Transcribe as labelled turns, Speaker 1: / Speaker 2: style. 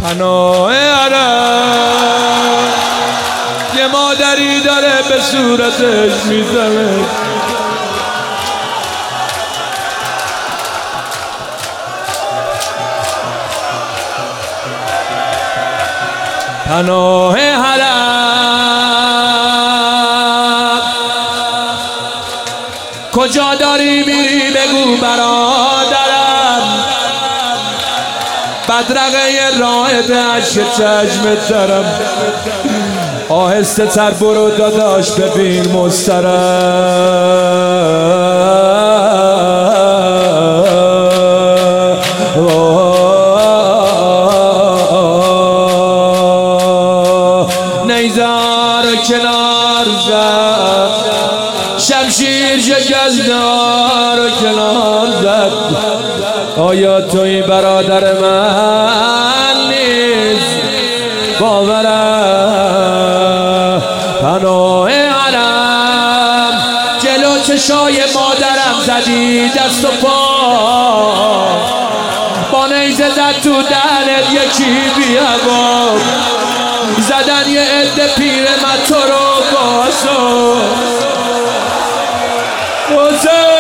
Speaker 1: پناه حرم یه مادری داره به صورتش میزنه. پناه حرم کجا داری میری بگو برادرم، بدرقه راه عشق چشمت دارم. آهسته تر برو داداش ببین نیزار کنار زد، شمشیر شکستار و کنار زد. آیا توی برادر من نیست باورم؟ پناه حرم جلو چشای مادرم زدی دست و پا، با نیزه زد تو دهنت یکی بیابا، زدن یه عده پیر من تو رو بازو.